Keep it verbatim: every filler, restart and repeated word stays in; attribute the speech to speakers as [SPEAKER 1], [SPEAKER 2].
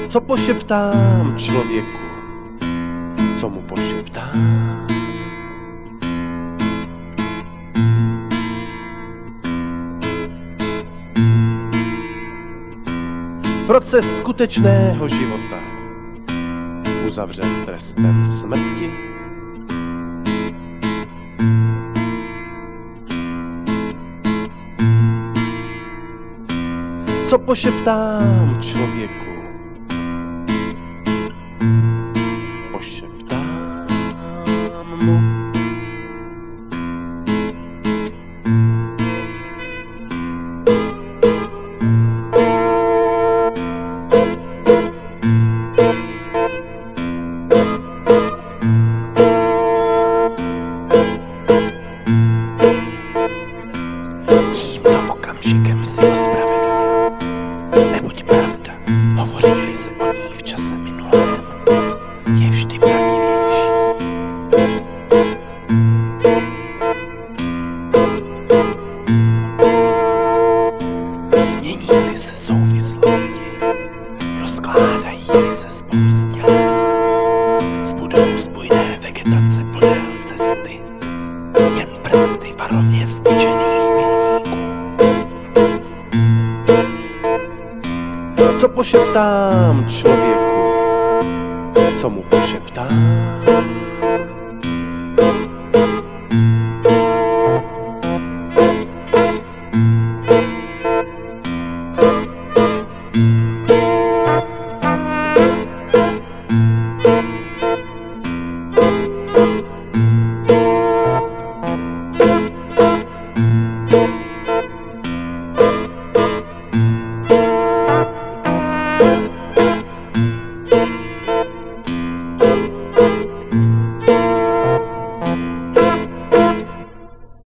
[SPEAKER 1] Co pošeptám člověku, co mu pošeptám? Proces skutečného života uzavřen trestem smrti. Co pošeptám člověku, pošeptám mu. Tímto okamžikem si ospravedlnil, nebuď pravda, hovoří-li se o ní v čase minulém, je vždy pravdivější. Změní-li se souvislosti, rozkládají-li se spoustě, zbudou z bujné vegetace podél cesty jen prsty varovně vztyčených milníků. Co pošeptám člověku, co mu pošeptám?